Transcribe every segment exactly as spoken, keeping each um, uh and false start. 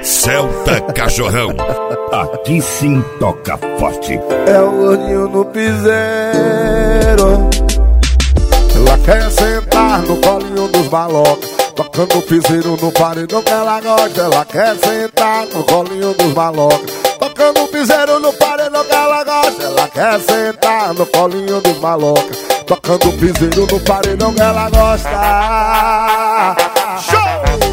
Celta Cachorrão. Aqui sim toca forte. É o gordinho no piseiro. Ela quer sentar no colinho dos malocas, tocando piseiro no paredão que ela gosta. Ela quer sentar no colinho dos malocas, tocando piseiro no paredão que ela gosta. Ela quer sentar no colinho dos malocas, tocando piseiro no paredão que ela gosta. Show!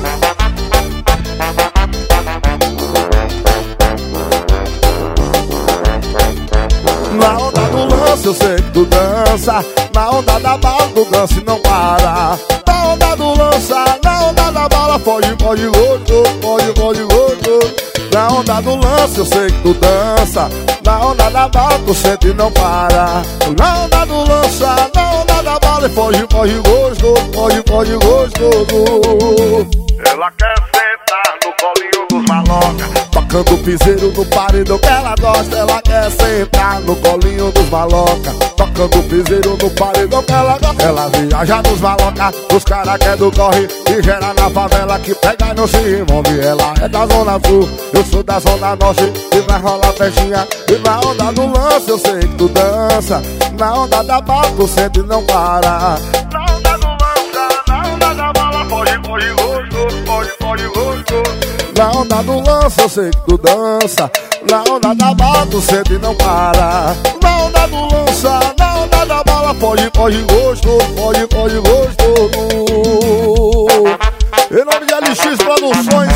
Na onda do lance eu sei que tu dança, na onda da bala tu dança e não para. Na onda do lança, na onda da bala foge, foge gosto, foge, foge gosto. Na onda do lance eu sei que tu dança, na onda da bala tu sente e não para. Na onda do lança, na onda da bala foge, foge gosto, foge, foge gostoso. Ela quer sentar no colinho dos malocas, tocando piseiro no paredão que ela gosta. Ela quer sentar no colinho dos maloca, tocando piseiro no paredão que ela gosta. Ela viaja nos maloca, os cara que é do corre, e gera na favela que pega e não se envolve. Ela é da zona sul, eu sou da zona norte, e vai rolar festinha. E na onda do lance eu sei que tu dança, na onda da bala tu sente e não para. Na onda do lança, na onda da bala foge, foge gosto, foge, foge gosto. Na onda do lance eu sei que tu dança, na onda da bala tu sente e não para. Na onda do lança, na onda da bala foge, foge gosto, foge, foge gosto. Em nome de L X Produções,